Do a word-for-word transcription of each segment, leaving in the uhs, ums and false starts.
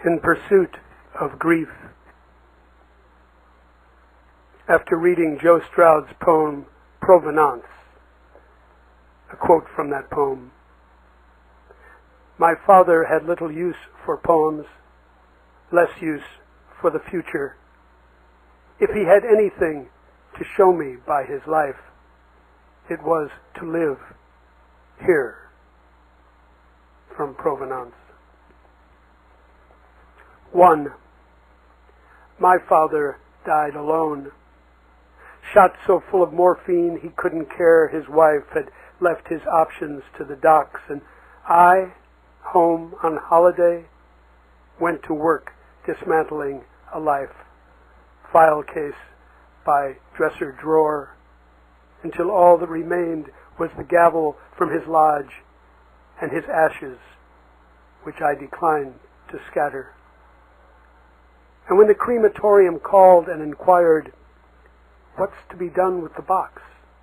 In Pursuit of Grief. After reading Joe Stroud's poem, Provenance, a quote from that poem: "My father had little use for poems, less use for the future. If he had anything to show me by his life, it was to live here." From Provenance. One. My father died alone. Shot so full of morphine he couldn't care his wife had left his options to the docs, and I, home on holiday, went to work dismantling a life, file case by dresser drawer, until all that remained was the gavel from his lodge and his ashes, which I declined to scatter. And when the crematorium called and inquired, "What's to be done with the box?"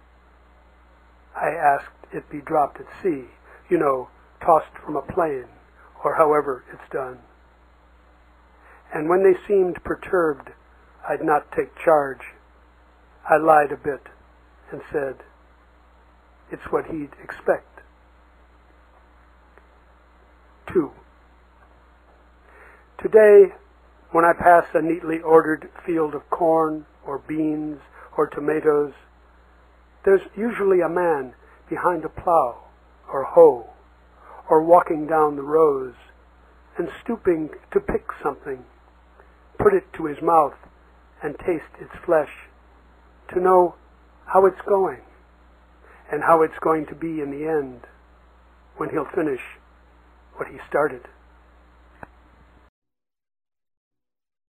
I asked it be dropped at sea, you know, tossed from a plane, or however it's done. And when they seemed perturbed I'd not take charge, I lied a bit and said, it's what he'd expect. Two. Today, when I pass a neatly ordered field of corn or beans or tomatoes, there's usually a man behind a plow or hoe, or walking down the rows and stooping to pick something, put it to his mouth and taste its flesh, to know how it's going and how it's going to be in the end, when he'll finish what he started.